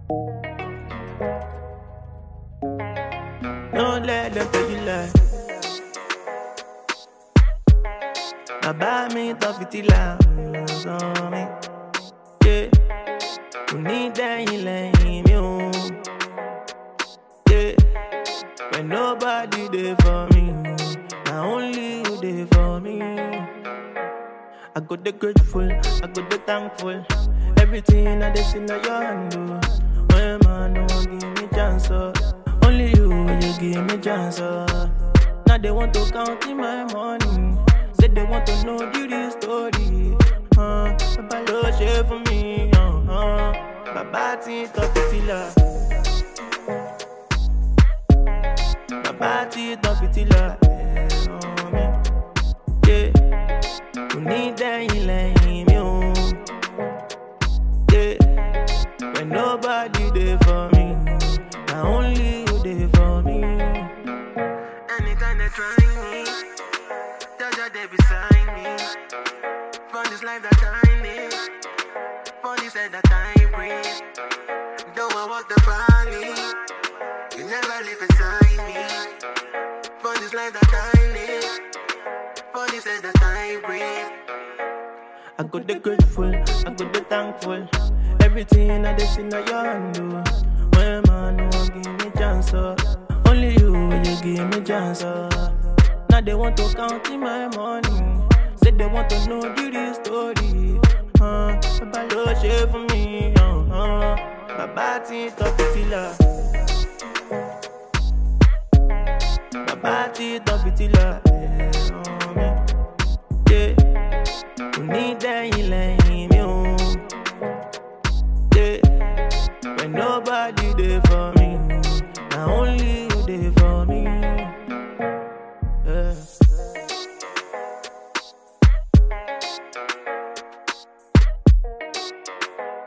Don't let them tell you lie. Baba mi tough it la on me. Yeah, you need that healing me. Yeah, when nobody there for me, now only you there for me. I got the grateful, I got the thankful. Everything I did in your hand, when man no one give me chance, only you give me chance. Now they want to count in my money. Say they want to know the real story. Baba lo share for me. Baba ti tough it la. Baba ti tough it la. Yeah, you need that healing me. Yeah, when nobody there for me, now only you there for me. Anytime they try me, Jaja they beside me. For this life that I live, for this head that I breathe. Though I walk the valley, you never live beside me. For this life that I live, for this head that I breathe. I got the grateful, I got the thankful. Everything I did in your hand, when man no one give me chance, only you give me chance. Now they want to count in my money. Say they want to know the real story. Baba lo share for me. Baba ti tough it la. Baba ti tough it la. Yeah, you need that healing me. Yeah, when nobody there